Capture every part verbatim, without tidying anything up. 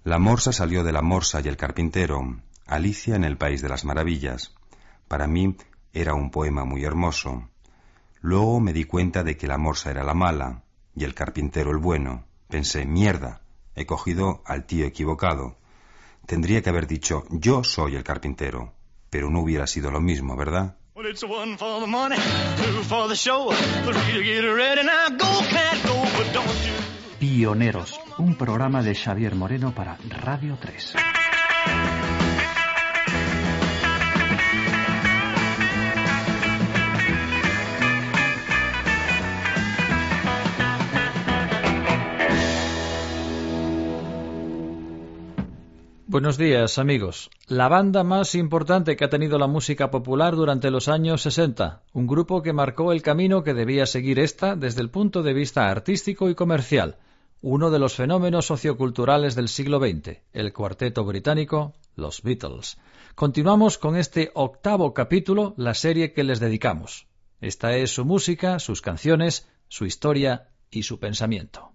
La morsa salió de la morsa y el carpintero. Alicia en el País de las Maravillas. Para mí era un poema muy hermoso. Luego me di cuenta de que la morsa era la mala y el carpintero el bueno. Pensé, mierda, he cogido al tío equivocado. Tendría que haber dicho, yo soy el carpintero, pero no hubiera sido lo mismo, ¿verdad? Pioneros, un programa de Xavier Moreno para Radio tres. Buenos días, amigos. La banda más importante que ha tenido la música popular durante los años sesenta, un grupo que marcó el camino que debía seguir esta desde el punto de vista artístico y comercial, uno de los fenómenos socioculturales del siglo veinte, el cuarteto británico, los Beatles. Continuamos con este octavo capítulo, la serie que les dedicamos. Esta es su música, sus canciones, su historia y su pensamiento.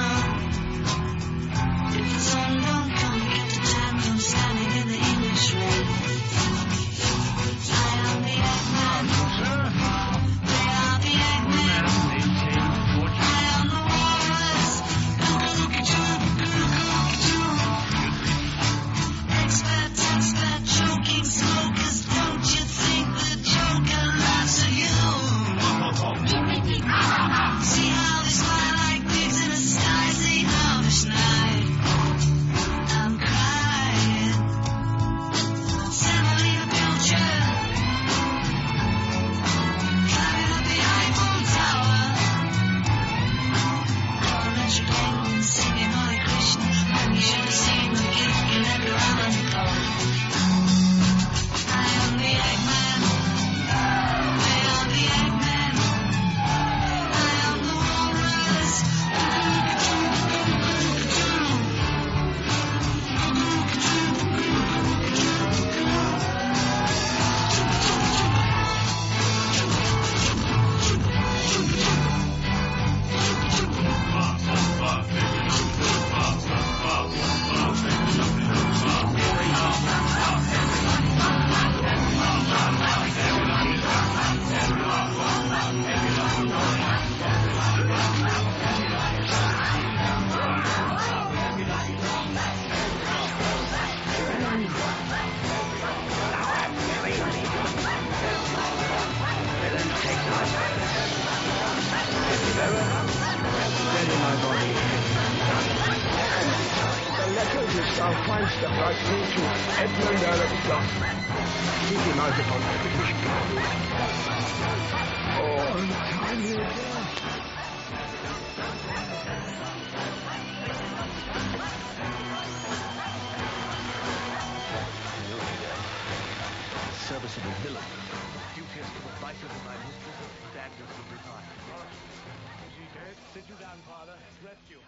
If the sun don't come, get the time from standing in the English rain. I'll find stuff like me to Edmund Earl of Scott. Keep him out upon the British people. Oh, untimely death. Serviceable villain. Duteous to the vices of my mistress and daggers to the heart. Is he dead? Sit you down, father. Rest you.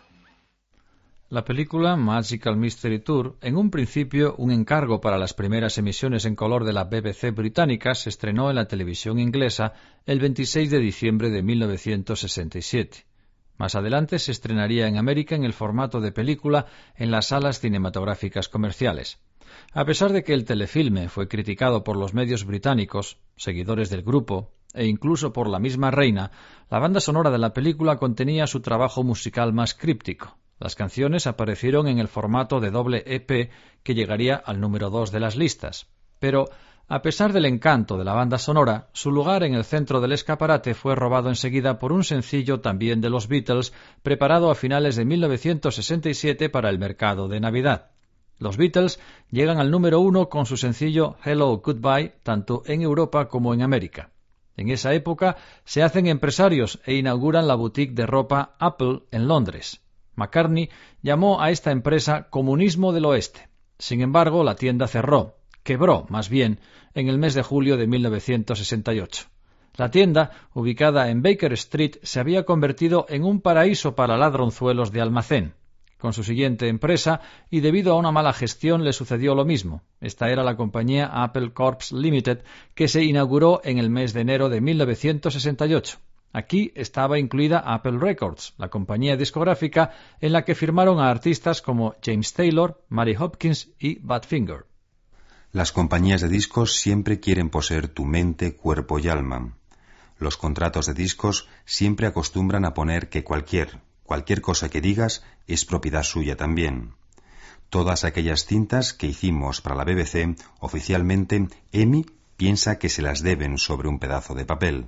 La película Magical Mystery Tour, en un principio un encargo para las primeras emisiones en color de la B B C británica, se estrenó en la televisión inglesa el veintiséis de diciembre de mil novecientos sesenta y siete. Más adelante se estrenaría en América en el formato de película en las salas cinematográficas comerciales. A pesar de que el telefilme fue criticado por los medios británicos, seguidores del grupo, e incluso por la misma reina, la banda sonora de la película contenía su trabajo musical más críptico. Las canciones aparecieron en el formato de doble E P que llegaría al número dos de las listas. Pero, a pesar del encanto de la banda sonora, su lugar en el centro del escaparate fue robado enseguida por un sencillo también de los Beatles, preparado a finales de mil novecientos sesenta y siete para el mercado de Navidad. Los Beatles llegan al número uno con su sencillo Hello Goodbye, tanto en Europa como en América. En esa época se hacen empresarios e inauguran la boutique de ropa Apple en Londres. McCartney llamó a esta empresa Comunismo del Oeste. Sin embargo, la tienda cerró, quebró más bien, en el mes de julio de mil novecientos sesenta y ocho. La tienda, ubicada en Baker Street, se había convertido en un paraíso para ladronzuelos de almacén. Con su siguiente empresa, y debido a una mala gestión, le sucedió lo mismo. Esta era la compañía Apple Corps Limited, que se inauguró en el mes de enero de mil novecientos sesenta y ocho. Aquí estaba incluida Apple Records, la compañía discográfica en la que firmaron a artistas como James Taylor, Mary Hopkins y Badfinger. Las compañías de discos siempre quieren poseer tu mente, cuerpo y alma. Los contratos de discos siempre acostumbran a poner que cualquier, cualquier cosa que digas es propiedad suya también. Todas aquellas cintas que hicimos para la B B C, oficialmente, EMI piensa que se las deben sobre un pedazo de papel.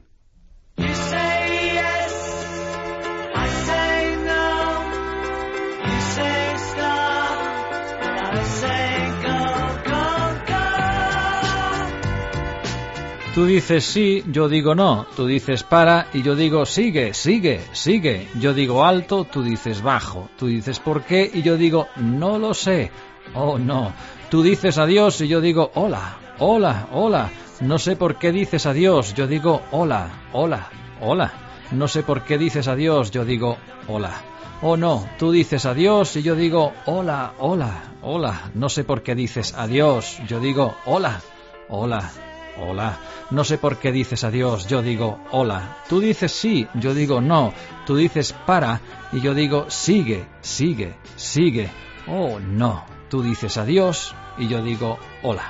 Tú dices sí, yo digo no. Tú dices para y yo digo sigue, sigue, sigue. Yo digo alto, tú dices bajo. Tú dices por qué y yo digo no lo sé. Oh, no. Tú dices adiós y yo digo hola, hola, hola. No sé por qué dices adiós, yo digo hola, hola, hola. No sé por qué dices adiós, yo digo hola. Oh, no. Tú dices adiós y yo digo hola, hola, hola. No sé por qué dices adiós, yo digo hola, hola. Hola, no sé por qué dices adiós, yo digo hola. Tú dices sí, yo digo no. Tú dices para y yo digo sigue, sigue, sigue. Oh, no. Tú dices adiós y yo digo hola.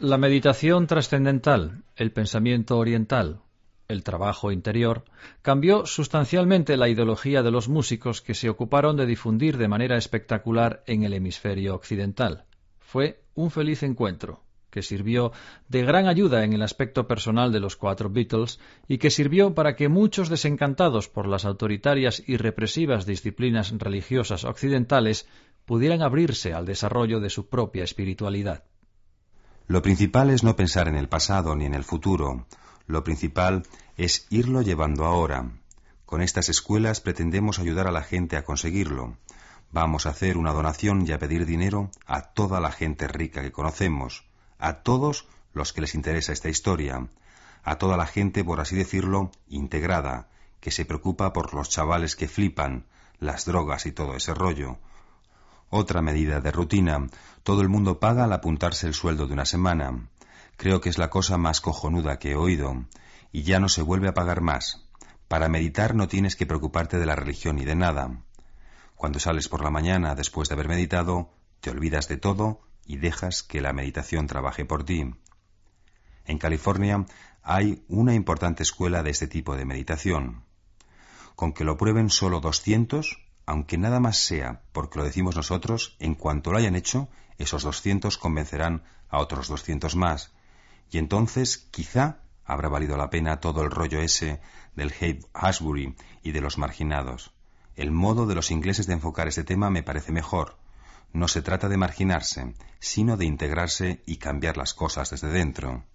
La meditación trascendental, el pensamiento oriental, el trabajo interior, cambió sustancialmente la ideología de los músicos que se ocuparon de difundir de manera espectacular en el hemisferio occidental. Fue un feliz encuentro, que sirvió de gran ayuda en el aspecto personal de los cuatro Beatles y que sirvió para que muchos desencantados por las autoritarias y represivas disciplinas religiosas occidentales pudieran abrirse al desarrollo de su propia espiritualidad. Lo principal es no pensar en el pasado ni en el futuro. Lo principal es irlo llevando ahora. Con estas escuelas pretendemos ayudar a la gente a conseguirlo. Vamos a hacer una donación y a pedir dinero a toda la gente rica que conocemos, a todos los que les interesa esta historia, a toda la gente, por así decirlo, integrada, que se preocupa por los chavales que flipan, las drogas y todo ese rollo. Otra medida de rutina, todo el mundo paga al apuntarse el sueldo de una semana. Creo que es la cosa más cojonuda que he oído, y ya no se vuelve a pagar más. Para meditar no tienes que preocuparte de la religión ni de nada. Cuando sales por la mañana después de haber meditado, te olvidas de todo y dejas que la meditación trabaje por ti. En California hay una importante escuela de este tipo de meditación. Con que lo prueben solo doscientos, aunque nada más sea porque lo decimos nosotros, en cuanto lo hayan hecho, esos doscientos convencerán a otros doscientos más, y entonces quizá habrá valido la pena todo el rollo ese del Haight-Ashbury y de los marginados. El modo de los ingleses de enfocar este tema me parece mejor. No se trata de marginarse, sino de integrarse y cambiar las cosas desde dentro.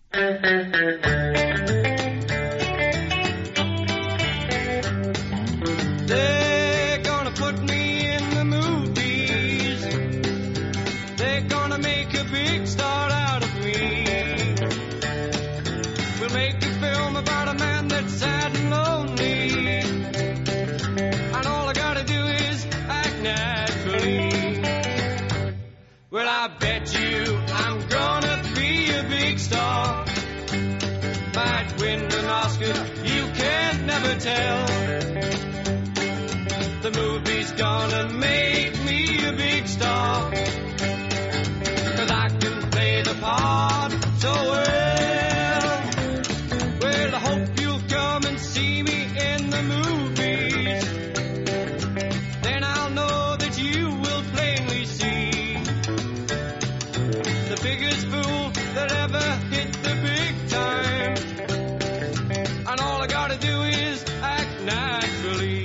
Tell the movie's gonna make me a big star, 'cause I can play the part so well. Well, I hope you'll come and see me in the movies, then I'll know that you will plainly see the biggest fool that ever hit the big time, and all I gotta do is naturally.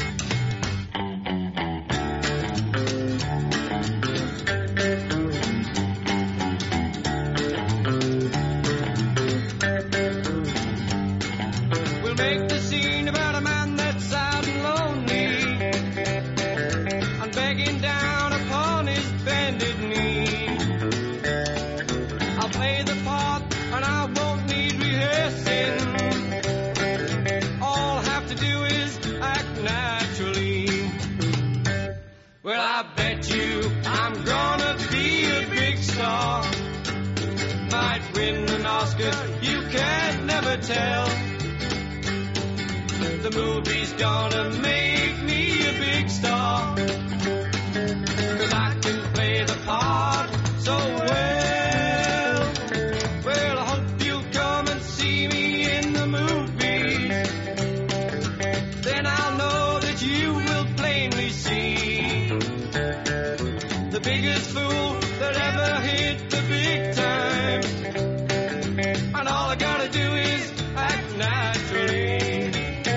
We'll make the scene about a man that's sad and lonely and begging down upon his bended knee. I'll play the part and I won't need rehearsing. Well, I bet you I'm gonna be a big star, might win an Oscar, you can never tell. The movie's gonna make me a big star, 'cause I can play the part so well. Well, I hope you'll come and see me in the movies, then I'll know that you will plainly see the biggest fool that ever hit the big time, and all I gotta do is act naturally.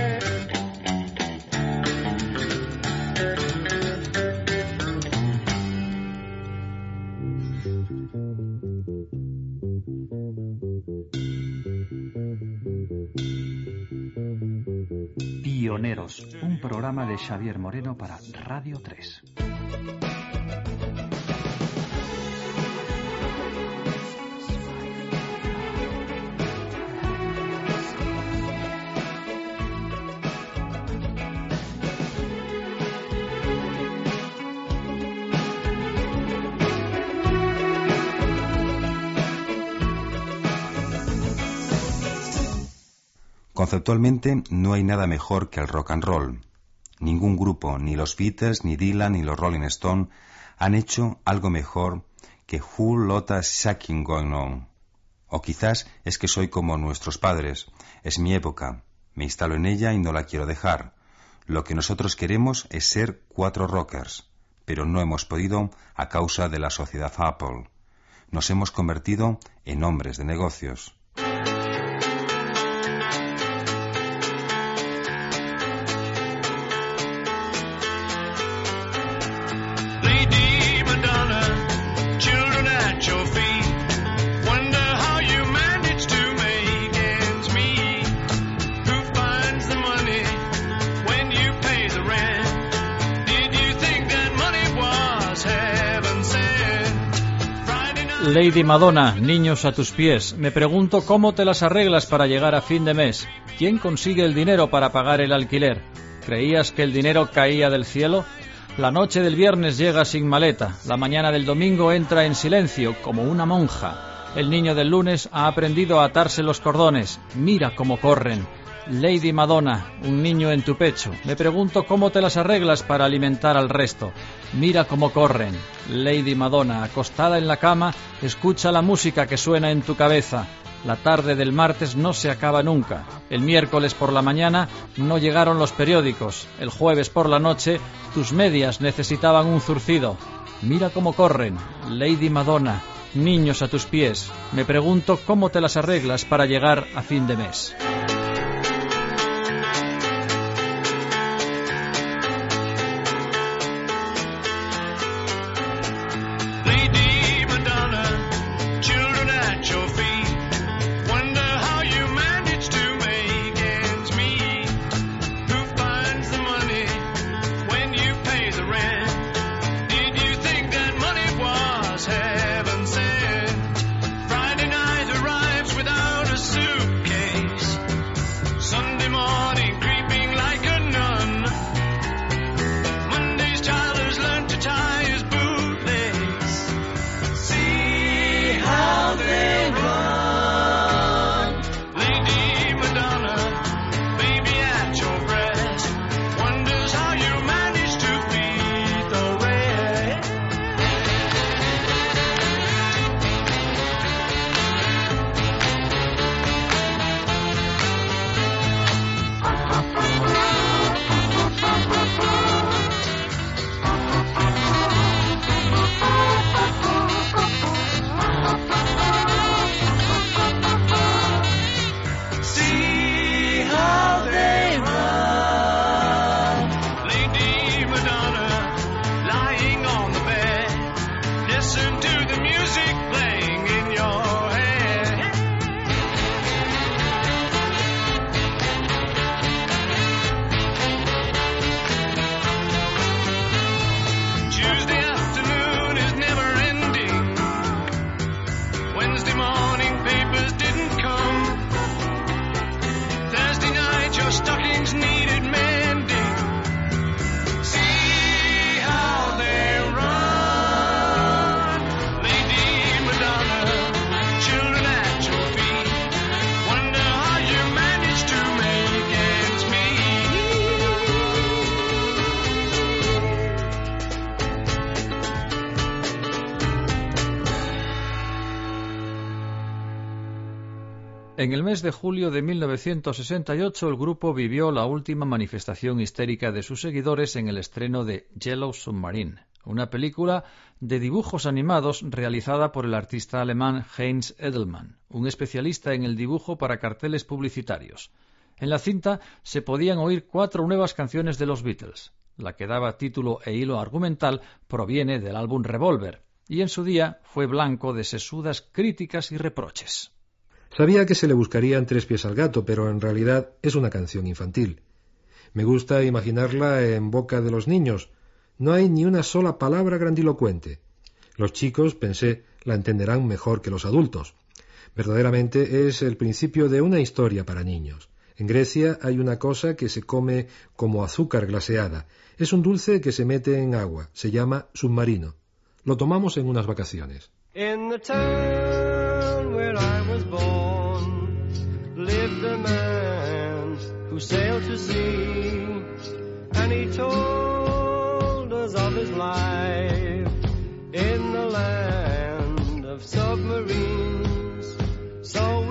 Pioneros, un programa de Xavier Moreno para Radio tres. Conceptualmente no hay nada mejor que el rock and roll. Ningún grupo, ni los Beatles, ni Dylan, ni los Rolling Stone, han hecho algo mejor que Whole Lotta Shakin' Going On. O quizás es que soy como nuestros padres. Es mi época. Me instalo en ella y no la quiero dejar. Lo que nosotros queremos es ser cuatro rockers, pero no hemos podido a causa de la sociedad Apple. Nos hemos convertido en hombres de negocios. Lady Madonna, children at your feet, wonder how you manage to make ends meet. Who finds the money when you pay the rent? Did you think that money was heaven sent? Friday night. Lady Madonna, niños a tus pies. Me pregunto cómo te las arreglas para llegar a fin de mes. ¿Quién consigue el dinero para pagar el alquiler? ¿Creías que el dinero caía del cielo? La noche del viernes llega sin maleta. La mañana del domingo entra en silencio, como una monja. El niño del lunes ha aprendido a atarse los cordones. Mira cómo corren. Lady Madonna, un niño en tu pecho. Me pregunto cómo te las arreglas para alimentar al resto. Mira cómo corren. Lady Madonna, acostada en la cama, escucha la música que suena en tu cabeza. La tarde del martes no se acaba nunca. El miércoles por la mañana no llegaron los periódicos. El jueves por la noche tus medias necesitaban un zurcido. Mira cómo corren. Lady Madonna, niños a tus pies. Me pregunto cómo te las arreglas para llegar a fin de mes. Lady Madonna, children at your feet, wonder how you manage to make ends meet. Who finds the money when you pay the rent? Did you think that money was heaven sent? Friday night arrives without a suitcase. Sunday morning creeping like a nun. Monday's child has learned to tie his bootlace. See how they run. Lady Madonna, baby at your breast, wonders how you manage to feed the rest. See how they run. Lady Madonna, lying on the bed, listen to the music playing in your head. Tuesday afternoon is never ending. Wednesday morning papers didn't come. Thursday night your stockings needed mending. See how they run. Lady Madonna, children at your feet, wonder how you manage to make ends meet. En el mes de julio de mil novecientos sesenta y ocho el grupo vivió la última manifestación histérica de sus seguidores en el estreno de Yellow Submarine, una película de dibujos animados realizada por el artista alemán Heinz Edelmann, un especialista en el dibujo para carteles publicitarios. En la cinta se podían oír cuatro nuevas canciones de los Beatles. La que daba título e hilo argumental proviene del álbum Revolver, y en su día fue blanco de sesudas críticas y reproches. Sabía que se le buscarían tres pies al gato, pero en realidad es una canción infantil. Me gusta imaginarla en boca de los niños. No hay ni una sola palabra grandilocuente. Los chicos, pensé, la entenderán mejor que los adultos. Verdaderamente es el principio de una historia para niños. En Grecia hay una cosa que se come como azúcar glaseada. Es un dulce que se mete en agua. Se llama submarino. Lo tomamos en unas vacaciones. In the town where I was born lived a man who sailed to sea, and he told us of his life in the land of submarines.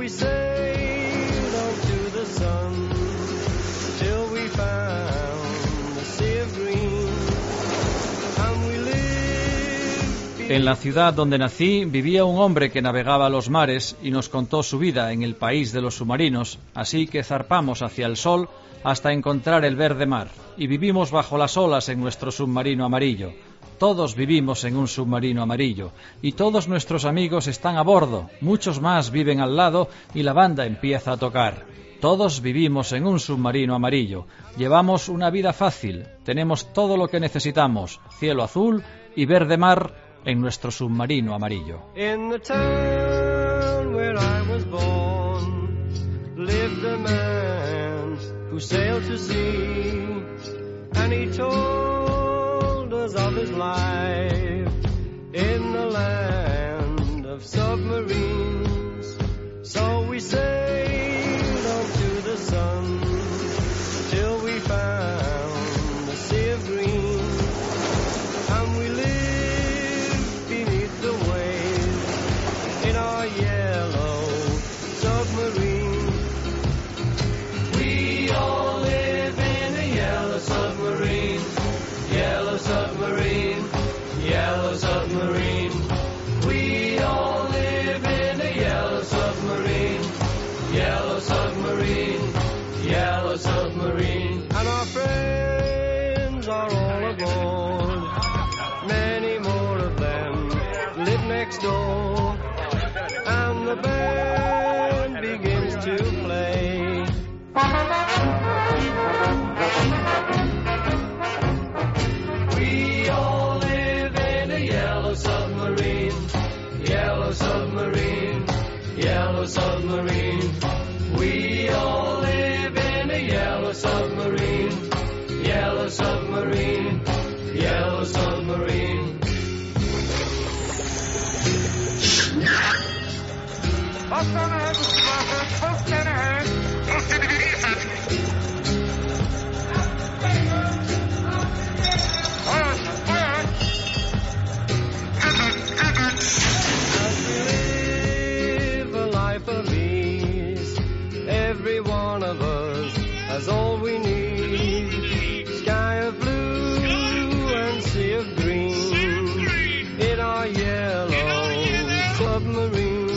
we sailed on to the sun till we found the sea of green, and we lived. En la ciudad donde nací vivía un hombre que navegaba los mares y nos contó su vida en el país de los submarinos, así que zarpamos hacia el sol hasta encontrar el verde mar, y vivimos bajo las olas en nuestro submarino amarillo. Todos vivimos en un submarino amarillo, y todos nuestros amigos están a bordo, muchos más viven al lado y la banda empieza a tocar. Todos vivimos en un submarino amarillo, llevamos una vida fácil, tenemos todo lo que necesitamos, cielo azul y verde mar en nuestro submarino amarillo. In the town where I was born lived a man who sailed to sea, and he told us of his life in the land of submarines. So we sailed on to the sun till we found the sea of green, and we lived beneath the waves in our yellow submarine. We all live in a yellow submarine, yellow submarine, yellow submarine. We all live in a yellow submarine, yellow submarine, yellow submarine. And our friends are all aboard, many more of them live next door, and the band begins to play. We all live in a yellow submarine, yellow submarine, yellow submarine. We all live in a yellow submarine, yellow submarine, yellow submarine. Every one of us has all we need. Sky of blue and sea of green in our yellow submarine.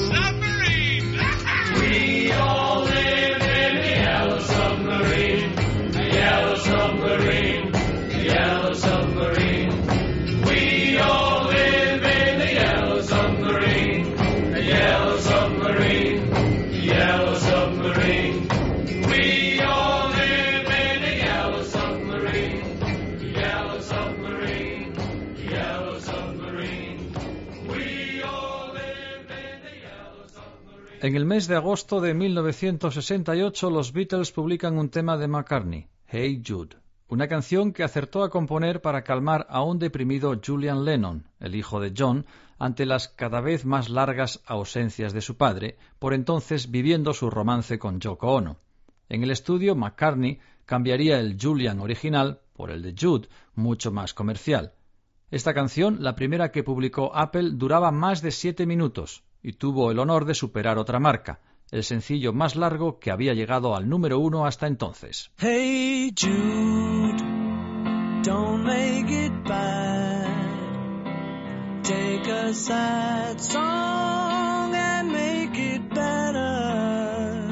We all live in a yellow submarine, a yellow submarine, a yellow submarine. We all live in a yellow submarine, a yellow submarine, a yellow submarine. We all live in a yellow submarine, yellow submarine, yellow submarine. We all live in a yellow submarine. En el mes de agosto de mil novecientos sesenta y ocho los Beatles publican un tema de McCartney, Hey Jude, una canción que acertó a componer para calmar a un deprimido Julian Lennon, el hijo de John, ante las cada vez más largas ausencias de su padre, por entonces viviendo su romance con Yoko Ono. En el estudio, McCartney cambiaría el Julian original por el de Jude, mucho más comercial. Esta canción, la primera que publicó Apple, duraba más de siete minutos y tuvo el honor de superar otra marca, el sencillo más largo que había llegado al número uno hasta entonces. Hey Jude, don't make it bad. Take a sad song and make it better.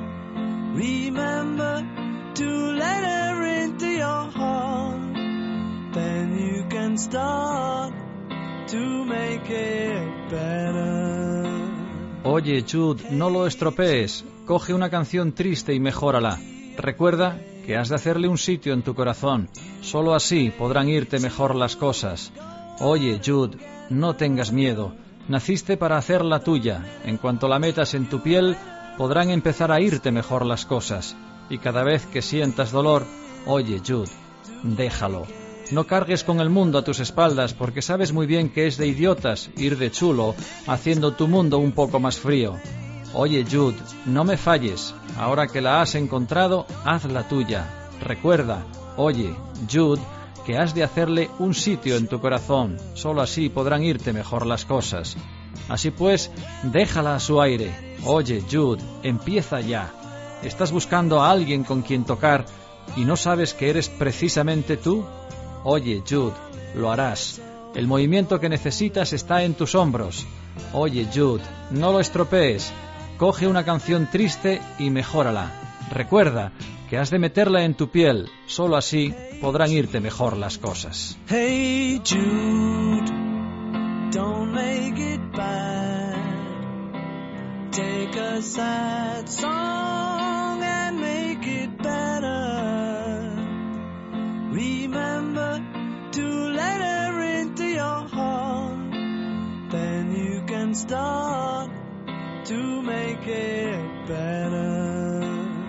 Remember to let her into your heart. Then you can start to make it better. Oye, Jude, no lo estropees. Coge una canción triste y mejórala. Recuerda que has de hacerle un sitio en tu corazón. Solo así podrán irte mejor las cosas. Oye, Jude, no tengas miedo. Naciste para hacerla tuya. En cuanto la metas en tu piel, podrán empezar a irte mejor las cosas. Y cada vez que sientas dolor, oye, Jude, déjalo. No cargues con el mundo a tus espaldas, porque sabes muy bien que es de idiotas ir de chulo, haciendo tu mundo un poco más frío. Oye, Jude, no me falles. Ahora que la has encontrado, haz la tuya. Recuerda, oye, Jude, que has de hacerle un sitio en tu corazón. Solo así podrán irte mejor las cosas. Así pues, déjala a su aire. Oye, Jude, empieza ya. ¿Estás buscando a alguien con quien tocar y no sabes que eres precisamente tú? Oye, Jude, lo harás. El movimiento que necesitas está en tus hombros. Oye, Jude, no lo estropees. Coge una canción triste y mejórala. Recuerda que has de meterla en tu piel. Solo así podrán irte mejor las cosas. Hey Jude, don't make it bad. Take a sad song and make it better. Remember to let her into your heart. Then you can start to make it better.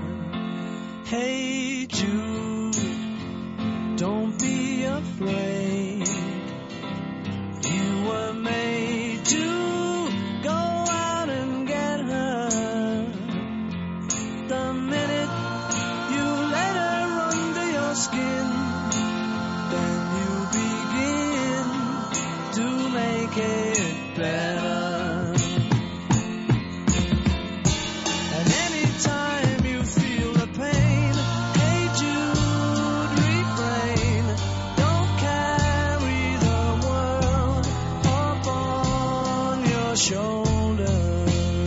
Hey Jude, don't be afraid. You were made to go out and get her. The minute you let her under your skin, then you begin to make it better. And anytime you feel the pain, hey Jude, refrain. Don't carry the world upon your shoulder.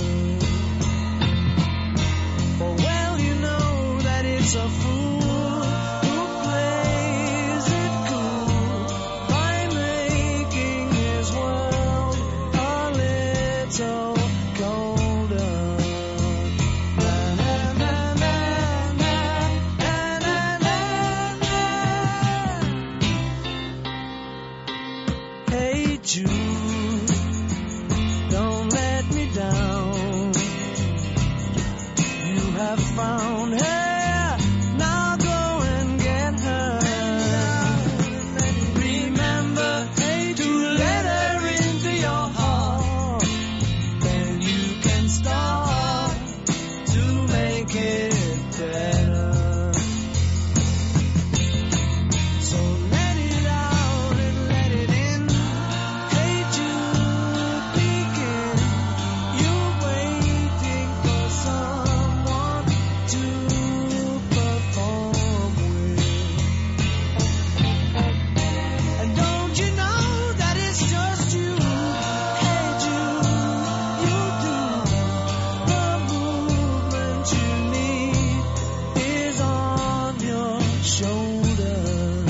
For well you know that it's a fool who plays it cool by making his world a little colder. Na, na, na, na, na, na, na, na. Hey Jude, don't let me down. You have found her, now go and get her. Remember to let her into your heart. Then you can start to make it better. So let it out and let it in. Hey Jude, begin. You're waiting for someone to perform with. And don't you know that it's just you? Hey Jude, you do. The movement you need is on your shoulder.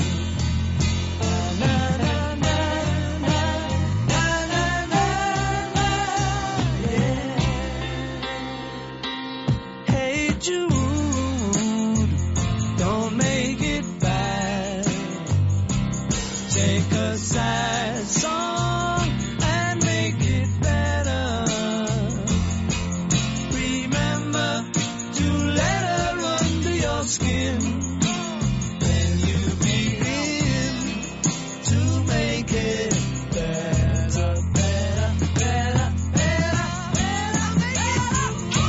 Na, na, na, na, na, na, na, na, yeah. Hey Jude, don't make it bad. Take a sad song and make it better. Remember to let her under your skin. Then you begin to make it better, better, better, better, better, better.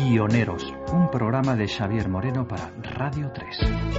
Pioneros, un programa de Xavier Moreno para Radio tres.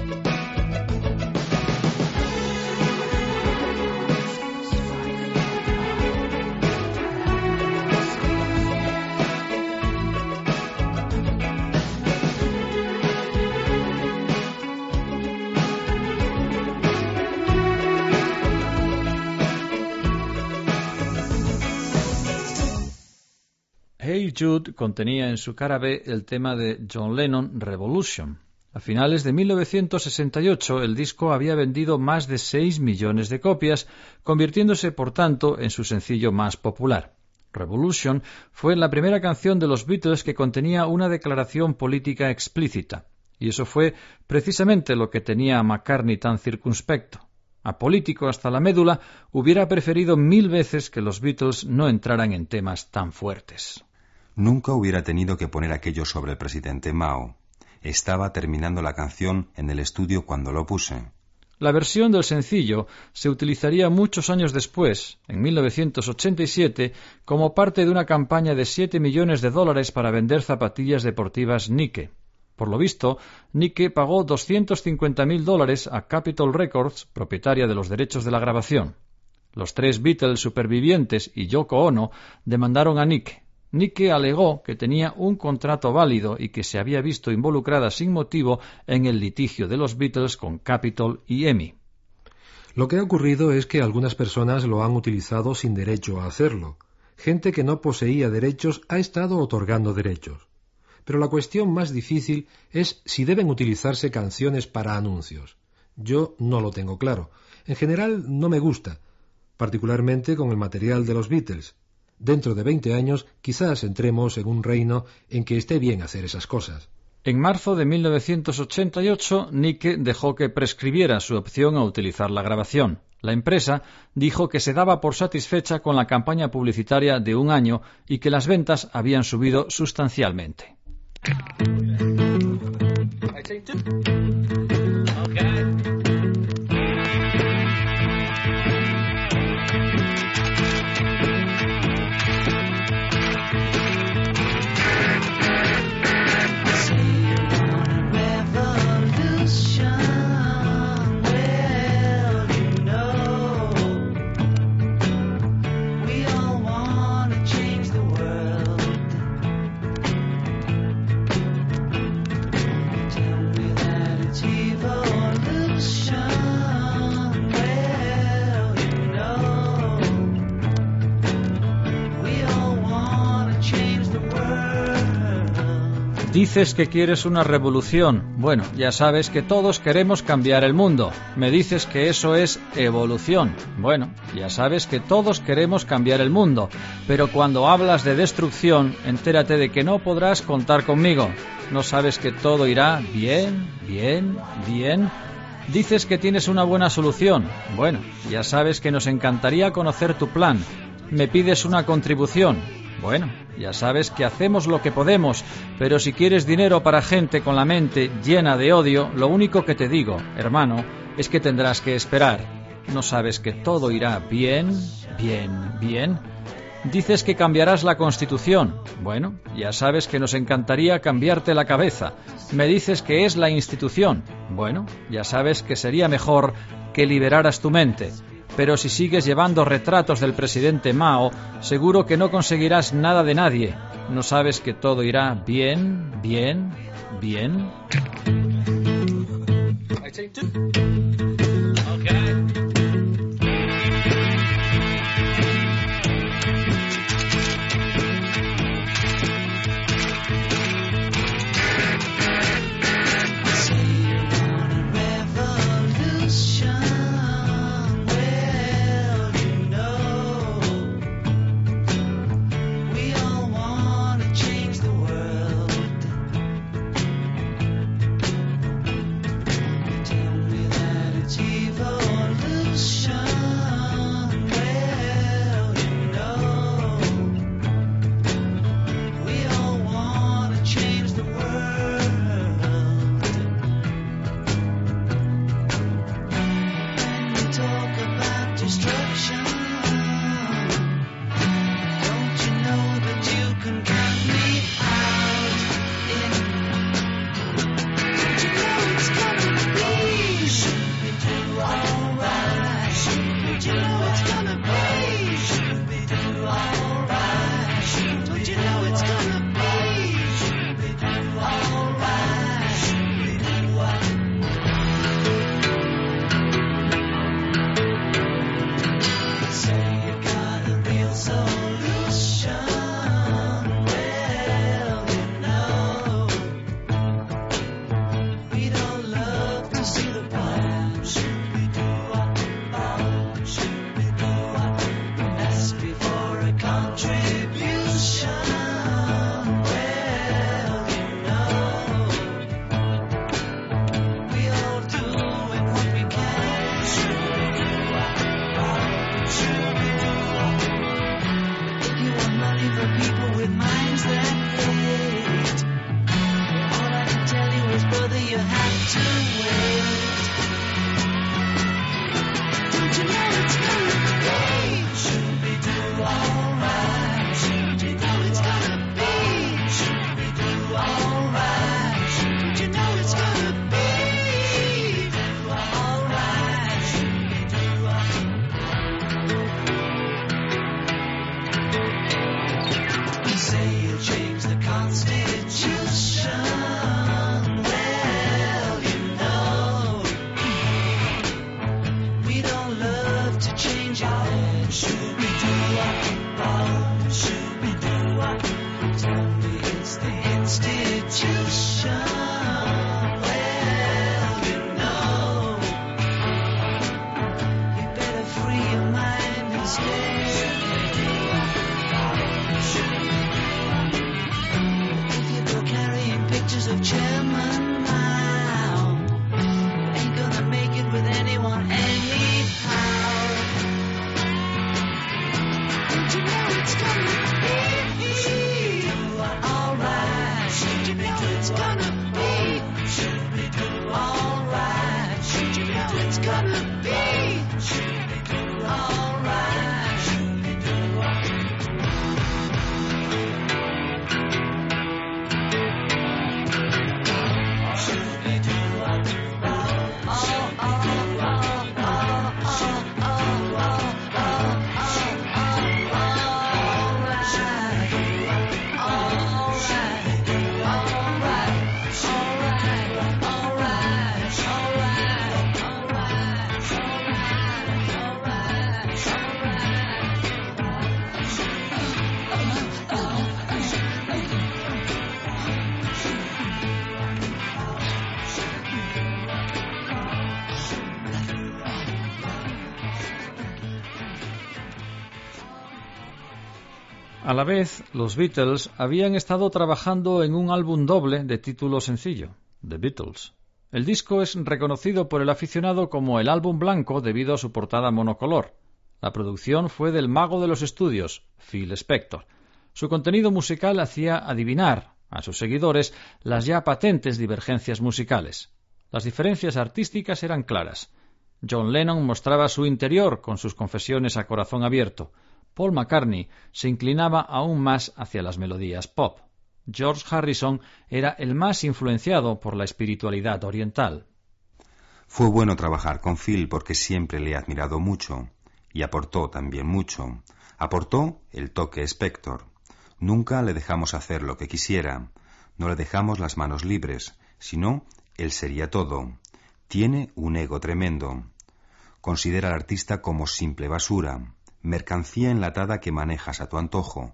Hey Jude contenía en su cara B el tema de John Lennon, Revolution. A finales de mil novecientos sesenta y ocho el disco había vendido más de seis millones de copias, convirtiéndose por tanto en su sencillo más popular. Revolution fue la primera canción de los Beatles que contenía una declaración política explícita, y eso fue precisamente lo que tenía a McCartney tan circunspecto. Apolítico hasta la médula, hubiera preferido mil veces que los Beatles no entraran en temas tan fuertes. Nunca hubiera tenido que poner aquello sobre el presidente Mao. Estaba terminando la canción en el estudio cuando lo puse. La versión del sencillo se utilizaría muchos años después, en mil novecientos ochenta y siete, como parte de una campaña de siete millones de dólares para vender zapatillas deportivas Nike. Por lo visto, Nike pagó doscientos cincuenta mil dólares a Capitol Records, propietaria de los derechos de la grabación. Los tres Beatles supervivientes y Yoko Ono demandaron a Nike. Nike alegó que tenía un contrato válido y que se había visto involucrada sin motivo en el litigio de los Beatles con Capitol y E M I. Lo que ha ocurrido es que algunas personas lo han utilizado sin derecho a hacerlo. Gente que no poseía derechos ha estado otorgando derechos. Pero la cuestión más difícil es si deben utilizarse canciones para anuncios. Yo no lo tengo claro. En general no me gusta, particularmente con el material de los Beatles. Dentro de veinte años quizás entremos en un reino en que esté bien hacer esas cosas. En marzo de mil novecientos ochenta y ocho, Nike dejó que prescribiera su opción a utilizar la grabación. La empresa dijo que se daba por satisfecha con la campaña publicitaria de un año y que las ventas habían subido sustancialmente. Dices que quieres una revolución. Bueno, ya sabes que todos queremos cambiar el mundo. Me dices que eso es evolución. Bueno, ya sabes que todos queremos cambiar el mundo. Pero cuando hablas de destrucción, entérate de que no podrás contar conmigo. ¿No sabes que todo irá bien, bien, bien? Dices que tienes una buena solución. Bueno, ya sabes que nos encantaría conocer tu plan. Me pides una contribución. Bueno, ya sabes que hacemos lo que podemos, pero si quieres dinero para gente con la mente llena de odio, lo único que te digo, hermano, es que tendrás que esperar. ¿No sabes que todo irá bien, bien, bien? Dices que cambiarás la Constitución. Bueno, ya sabes que nos encantaría cambiarte la cabeza. Me dices que es la institución. Bueno, ya sabes que sería mejor que liberaras tu mente. Pero si sigues llevando retratos del presidente Mao, seguro que no conseguirás nada de nadie. ¿No sabes que todo irá bien, bien, bien? Tell me that it's evil. constitution. Well, you know, you better free your mind instead. If you go carrying pictures of Chairman Mao, ain't gonna make it with anyone anyhow. Don't you know it's gonna be alright? Don't you know it's gonna be alright? Don't you know it's gonna be alright? A la vez, los Beatles habían estado trabajando en un álbum doble de título sencillo, The Beatles. El disco es reconocido por el aficionado como el álbum blanco debido a su portada monocolor. La producción fue del mago de los estudios, Phil Spector. Su contenido musical hacía adivinar a sus seguidores las ya patentes divergencias musicales. Las diferencias artísticas eran claras. John Lennon mostraba su interior con sus confesiones a corazón abierto. Paul McCartney se inclinaba aún más hacia las melodías pop. George Harrison era el más influenciado por la espiritualidad oriental. Fue bueno trabajar con Phil porque siempre le he admirado mucho, y aportó también mucho. Aportó el toque Spector. Nunca le dejamos hacer lo que quisiera, no le dejamos las manos libres, sino él sería todo. Tiene un ego tremendo. Considera al artista como simple basura, mercancía enlatada que manejas a tu antojo.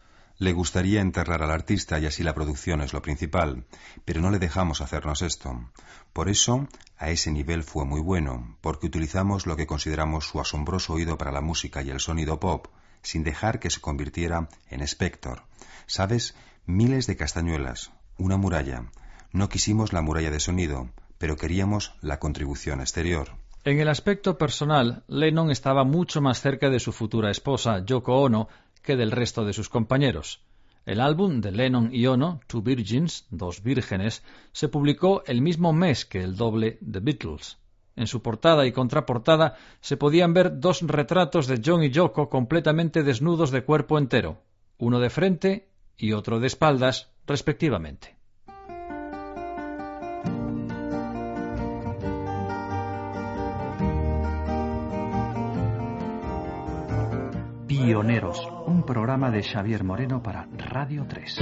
Le gustaría enterrar al artista y así la producción es lo principal, pero no le dejamos hacernos esto. Por eso, a ese nivel fue muy bueno, porque utilizamos lo que consideramos su asombroso oído para la música y el sonido pop, sin dejar que se convirtiera en Spector. ¿Sabes? Miles de castañuelas, una muralla. No quisimos la muralla de sonido, pero queríamos la contribución exterior. En el aspecto personal, Lennon estaba mucho más cerca de su futura esposa, Yoko Ono, que del resto de sus compañeros. El álbum de Lennon y Ono, Two Virgins, Dos Vírgenes, se publicó el mismo mes que el doble The Beatles. En su portada y contraportada se podían ver dos retratos de John y Yoko completamente desnudos de cuerpo entero, uno de frente y otro de espaldas, respectivamente. Pioneros, un programa de Xavier Moreno para Radio tres.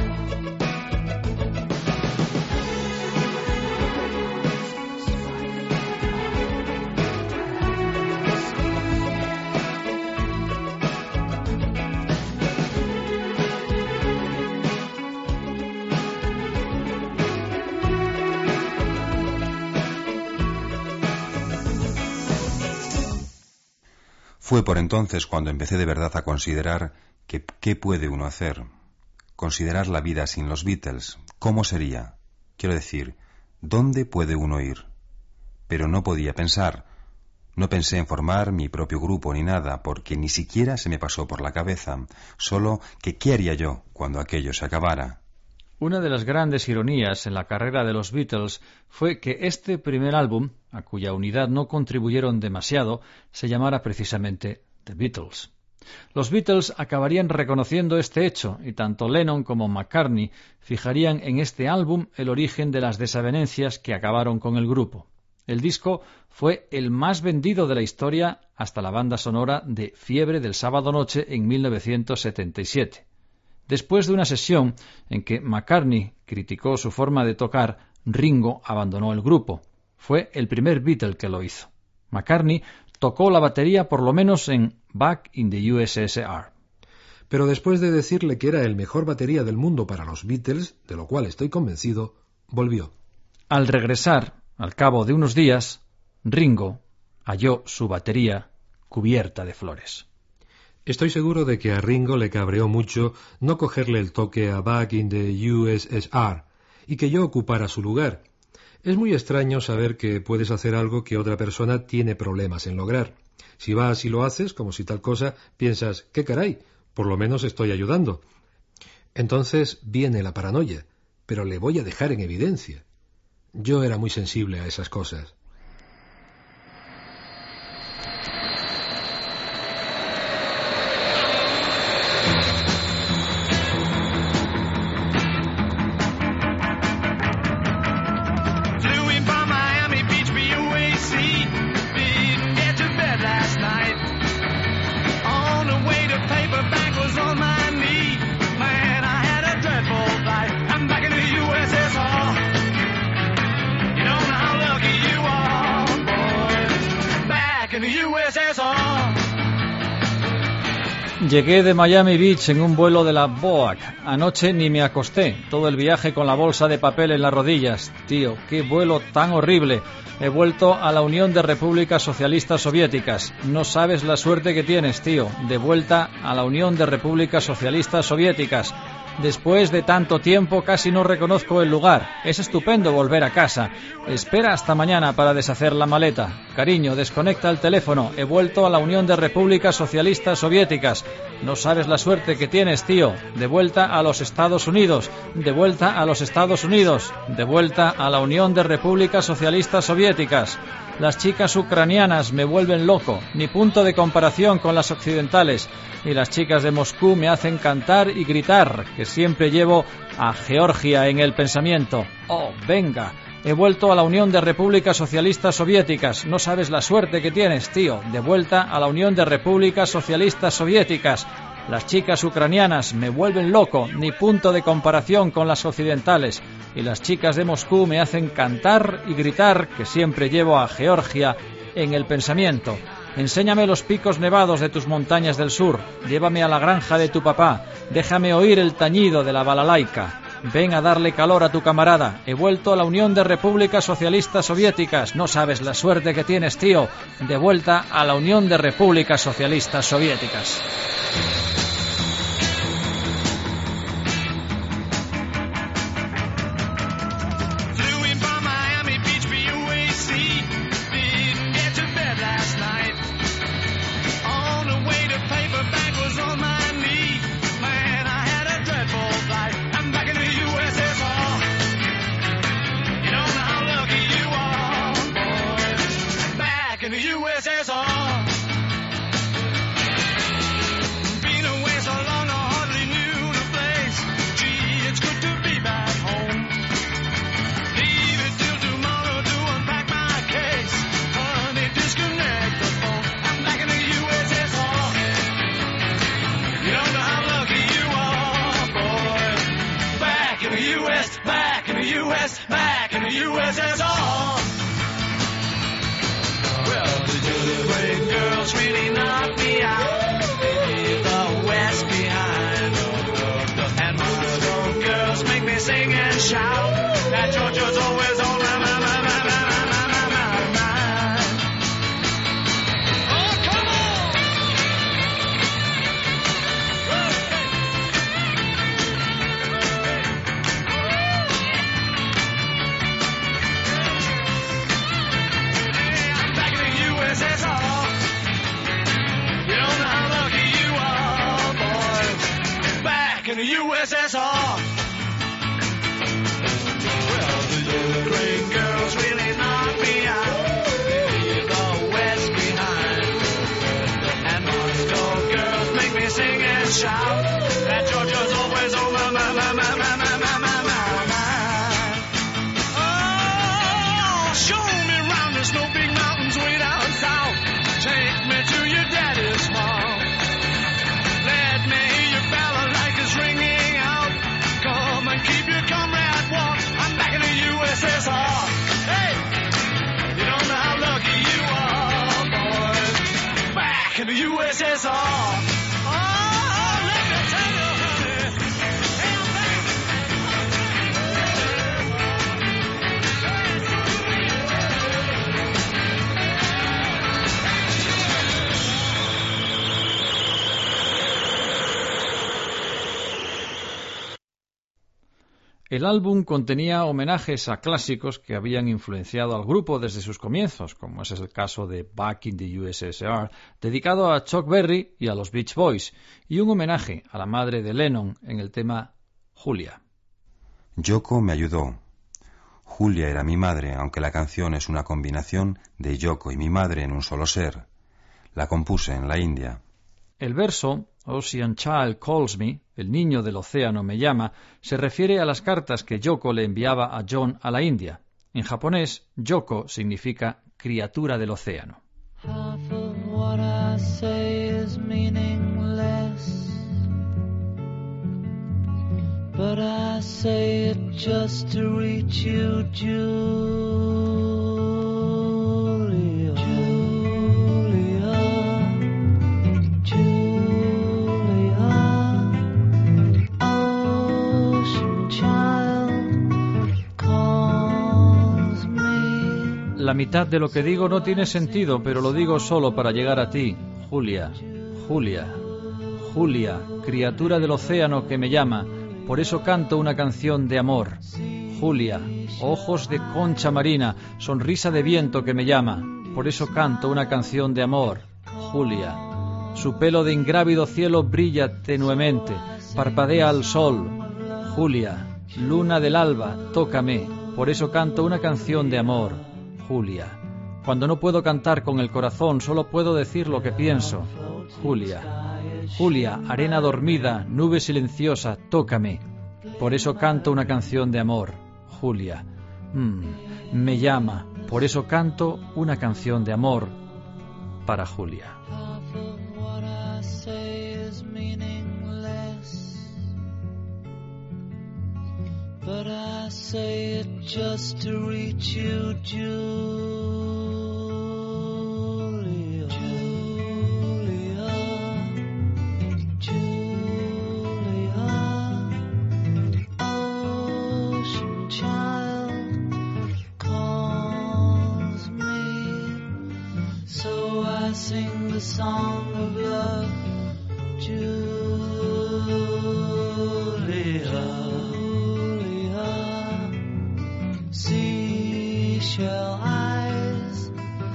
Fue por entonces cuando empecé de verdad a considerar que qué puede uno hacer. Considerar la vida sin los Beatles. ¿Cómo sería? Quiero decir, ¿dónde puede uno ir? Pero no podía pensar. No pensé en formar mi propio grupo ni nada, porque ni siquiera se me pasó por la cabeza. Solo que ¿qué haría yo cuando aquello se acabara? Una de las grandes ironías en la carrera de los Beatles fue que este primer álbum, a cuya unidad no contribuyeron demasiado, se llamara precisamente The Beatles. Los Beatles acabarían reconociendo este hecho y tanto Lennon como McCartney fijarían en este álbum el origen de las desavenencias que acabaron con el grupo. El disco fue el más vendido de la historia hasta la banda sonora de Fiebre del sábado noche en mil novecientos setenta y siete. Después de una sesión en que McCartney criticó su forma de tocar, Ringo abandonó el grupo. Fue el primer Beatle que lo hizo. McCartney tocó la batería por lo menos en Back in the U S S R. pero después de decirle que era el mejor batería del mundo para los Beatles, de lo cual estoy convencido, volvió. Al regresar, al cabo de unos días, Ringo halló su batería cubierta de flores. Estoy seguro de que a Ringo le cabreó mucho no cogerle el toque a Back in the U S S R y que yo ocupara su lugar. Es muy extraño saber que puedes hacer algo que otra persona tiene problemas en lograr. Si vas y lo haces, como si tal cosa, piensas, ¿qué caray? Por lo menos estoy ayudando. Entonces viene la paranoia, pero le voy a dejar en evidencia. Yo era muy sensible a esas cosas. Llegué de Miami Beach en un vuelo de la B O A C. Anoche ni me acosté. Todo el viaje con la bolsa de papel en las rodillas. Tío, qué vuelo tan horrible. He vuelto a la Unión de Repúblicas Socialistas Soviéticas. No sabes la suerte que tienes, tío. De vuelta a la Unión de Repúblicas Socialistas Soviéticas. Después de tanto tiempo casi no reconozco el lugar. Es estupendo volver a casa. Espera hasta mañana para deshacer la maleta. Cariño, desconecta el teléfono. He vuelto a la Unión de Repúblicas Socialistas Soviéticas. No sabes la suerte que tienes, tío. De vuelta a los Estados Unidos. De vuelta a los Estados Unidos. De vuelta a la Unión de Repúblicas Socialistas Soviéticas. Las chicas ucranianas me vuelven loco, ni punto de comparación con las occidentales. Y las chicas de Moscú me hacen cantar y gritar, que siempre llevo a Georgia en el pensamiento. ¡Oh, venga! He vuelto a la Unión de Repúblicas Socialistas Soviéticas. No sabes la suerte que tienes, tío. De vuelta a la Unión de Repúblicas Socialistas Soviéticas. Las chicas ucranianas me vuelven loco, ni punto de comparación con las occidentales. Y las chicas de Moscú me hacen cantar y gritar, que siempre llevo a Georgia en el pensamiento. Enséñame los picos nevados de tus montañas del sur. Llévame a la granja de tu papá. Déjame oír el tañido de la balalaica. Ven a darle calor a tu camarada. He vuelto a la Unión de Repúblicas Socialistas Soviéticas. No sabes la suerte que tienes, tío. De vuelta a la Unión de Repúblicas Socialistas Soviéticas. U S S R. Oh, let me El álbum contenía homenajes a clásicos que habían influenciado al grupo desde sus comienzos, como ese es el caso de Back in the U S S R, dedicado a Chuck Berry y a los Beach Boys, y un homenaje a la madre de Lennon en el tema Julia. Yoko me ayudó. Julia era mi madre, aunque la canción es una combinación de Yoko y mi madre en un solo ser. La compuse en la India. El verso Ocean Child Calls Me, el niño del océano me llama, se refiere a las cartas que Yoko le enviaba a John a la India. En japonés, Yoko significa criatura del océano. Half of what I say is meaningless, but I say it just to reach you, Julia. La mitad de lo que digo no tiene sentido, pero lo digo solo para llegar a ti. Julia, Julia, Julia, criatura del océano que me llama, por eso canto una canción de amor. Julia, ojos de concha marina, sonrisa de viento que me llama, por eso canto una canción de amor. Julia, su pelo de ingrávido cielo brilla tenuemente, parpadea al sol. Julia, luna del alba, tócame, por eso canto una canción de amor. Julia, cuando no puedo cantar con el corazón, solo puedo decir lo que pienso. Julia, Julia, arena dormida, nube silenciosa, tócame. Por eso canto una canción de amor. Julia, mm, me llama, por eso canto una canción de amor para Julia. But I say it just to reach you, Julia. Julia, Julia, ocean child calls me, so I sing the song of love, Julia. Seashell eyes,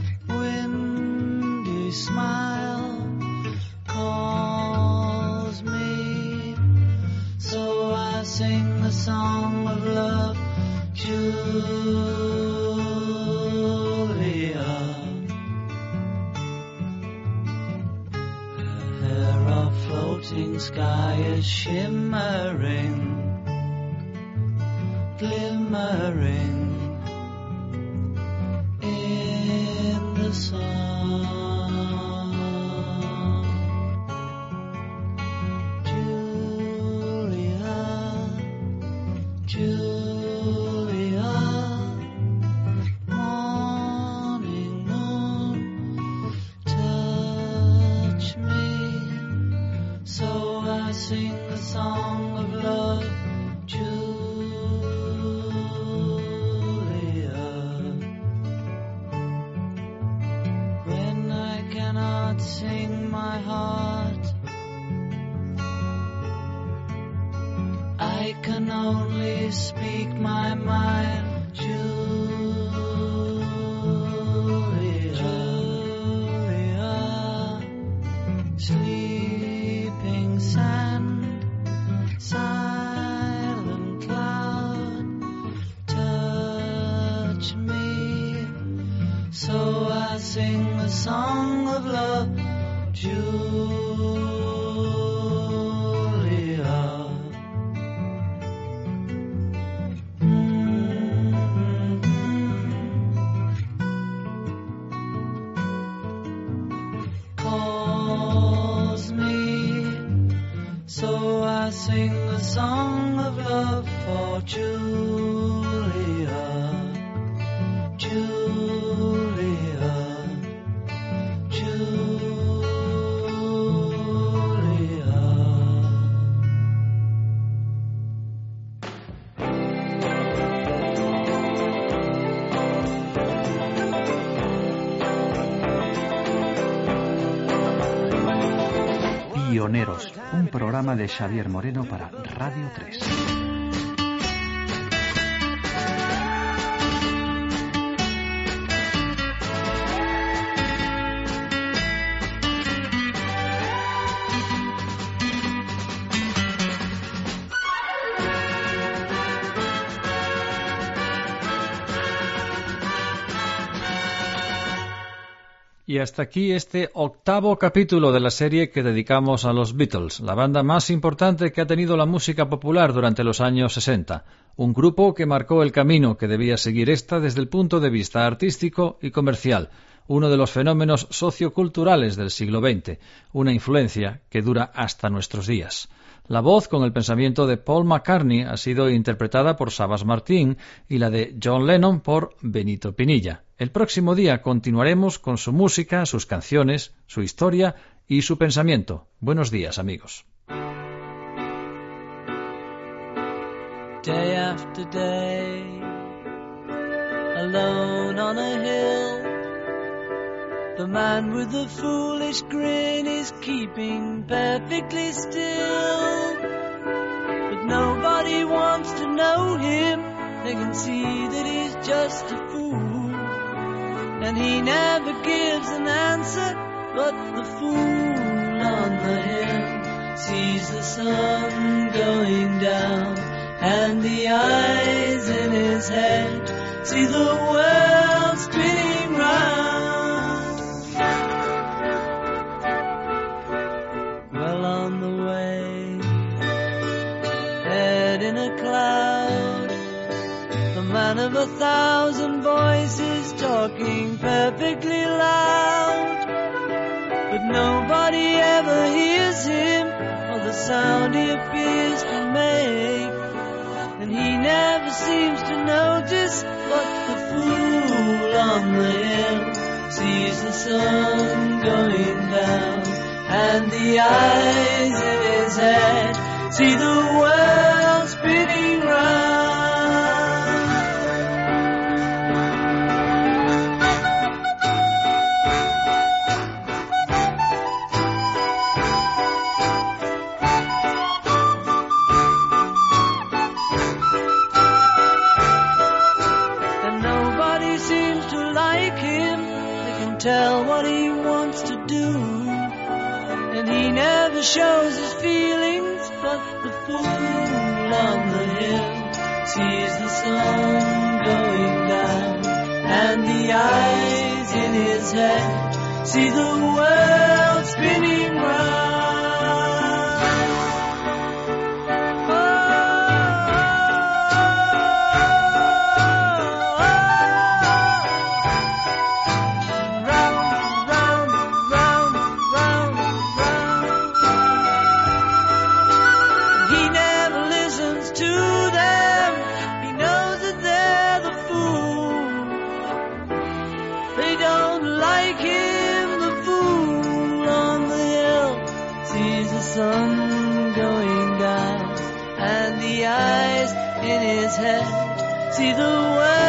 windy smile calls me, so I sing the song of love, Julia. Her hair of floating sky is shimmering, glimmering in the sun. Julia, Julia, morning moon, touch me, so I sing the song of love, Julia. Sing my heart, I can only speak my mind, Julia, Julia, sleeping sand, silent cloud, touch me, so I sing the song of love, Julia. Mm-hmm. Calls me, so I sing the song of love for Julia, Julia, Julia. Pioneros, un programa de Xavier Moreno para Radio tres. Y hasta aquí este octavo capítulo de la serie que dedicamos a los Beatles, la banda más importante que ha tenido la música popular durante los años sesenta. Un grupo que marcó el camino que debía seguir esta desde el punto de vista artístico y comercial. Uno de los fenómenos socioculturales del siglo veinte, una influencia que dura hasta nuestros días. La voz con el pensamiento de Paul McCartney ha sido interpretada por Sabas Martín y la de John Lennon por Benito Pinilla. El próximo día continuaremos con su música, sus canciones, su historia y su pensamiento. Buenos días, amigos. Day after day, alone on a hill, the man with the foolish grin is keeping perfectly still. But nobody wants to know him, they can see that he's just a fool. And he never gives an answer, but the fool on the hill sees the sun going down, and the eyes in his head see the world spinning round. Well on the way, head in a cloud, the man of a thousand voices talking perfectly loud, but nobody ever hears him or the sound he appears to make, and he never seems to notice, but the fool on the hill sees the sun going down, and the eyes in his head see the world spinning round. Tell what he wants to do, and he never shows his feelings, but the fool on the hill sees the sun going down, and the eyes in his head see the world spinning round. Sun going down, and the eyes in his head see the world